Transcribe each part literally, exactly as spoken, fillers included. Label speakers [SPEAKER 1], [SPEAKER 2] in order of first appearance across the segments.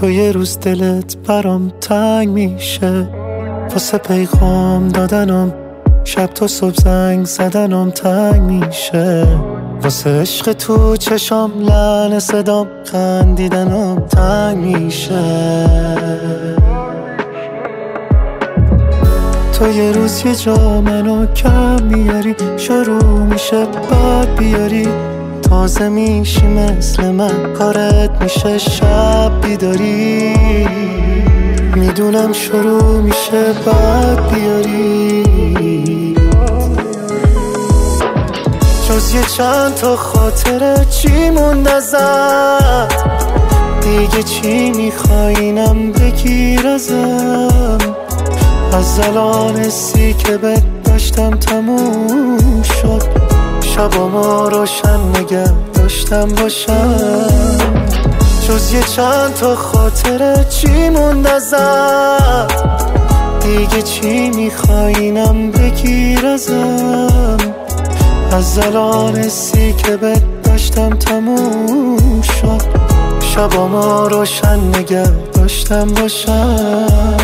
[SPEAKER 1] تو یه روز دلت برام تنگ میشه، واسه پیغام دادنم شب تا صبح زنگ زدنم تنگ میشه، واسه عشق تو چشام لعنه صدام خندیدنم تنگ میشه. تو یه روز یه جا منو کم میاری، شروع میشه بعد بیاری، تازه میشی مثل من کارت میشه شب بیداری، میدونم شروع میشه بعد بیاری. جز یه چند تا خاطره چی موند ازم، دیگه چی میخواینم بگیر ازم، از الان حسی که بهت داشتم تموم شد، شبامو روشن نگه داشتم باشم. جز یه چند تا خاطره چی موند ازم، دیگه چی میخواینم بگیر ازم، از الان حسی که بهت داشتم تموم شد، شبامو روشن نگه داشتم باشم.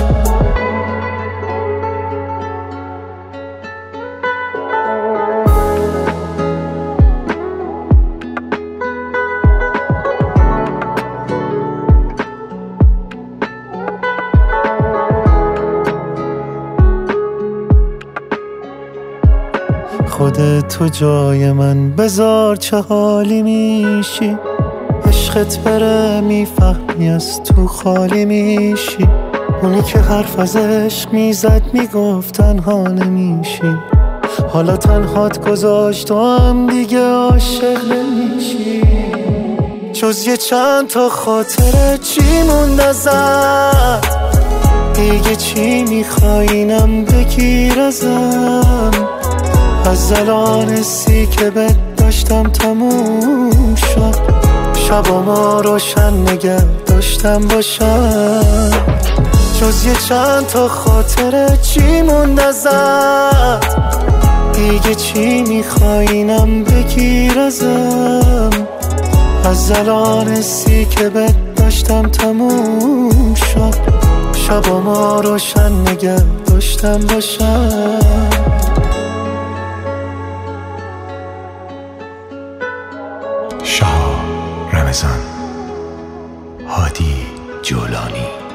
[SPEAKER 1] خودت تو جای من بذار چه حالی میشی، عشقت بره میفهمی از تو خالی میشی، اونی که حرف از عشق میزد میگفت تنها نمیشی، حالا تنهات گذاشت و هم دیگه عاشق نمیشی. جز یه چند تا خاطره چی موند ازم، دیگه چی میخواینم بگیر ازم، از الان حسی که بهت داشتم تموم شد، شبامو روشن نگه داشتم باشم. جز یه چند تا خاطره چی موند ازم، دیگه چی میخواینم بگیر ازم، از الان حسی که بهت داشتم تموم شد، شبامو روشن نگه داشتم باشم.
[SPEAKER 2] شاه رمضان، هادی جولانی.